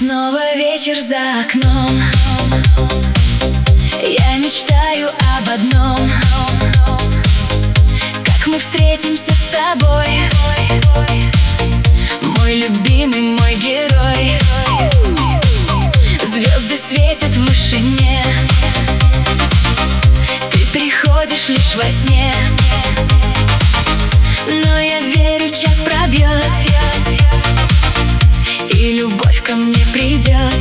Снова вечер за окном. Я мечтаю об одном: как мы встретимся с тобой, мой любимый, мой герой. Звезды светят в вышине, ты приходишь лишь во сне. Но я верю, час пробьет, и любовь ко мне придет.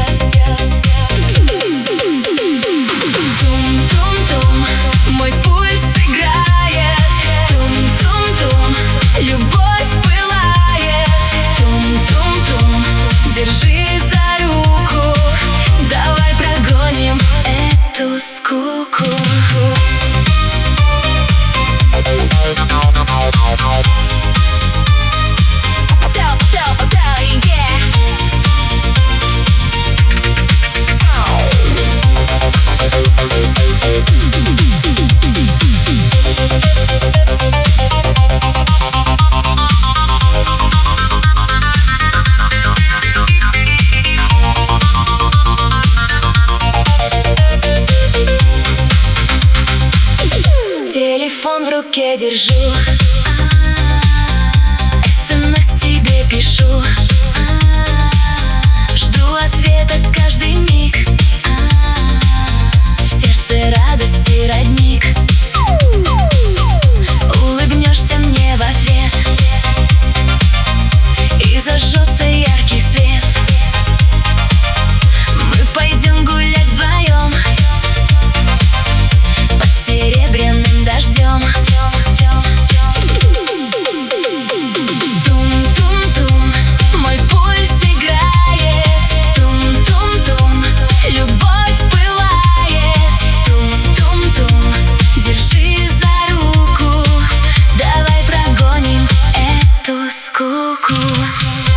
Тум-тум-тум, мой пульс играет. Тум-тум-тум, любовь пылает. Тум-тум-тум, держи за руку, давай прогоним эту скуку. Телефон в руке держу, СМС тебе пишу, жду ответа каждый миг, в сердце радости родник. Улыбнешься мне в ответ, и зажжется яркий свет. Мы пойдем гулять вдвоем под серебряным дождем. Тум-тум-тум, мой пульс играет. Тум-тум-тум, любовь пылает. Тум-тум-тум, держи за руку, давай прогоним эту скуку.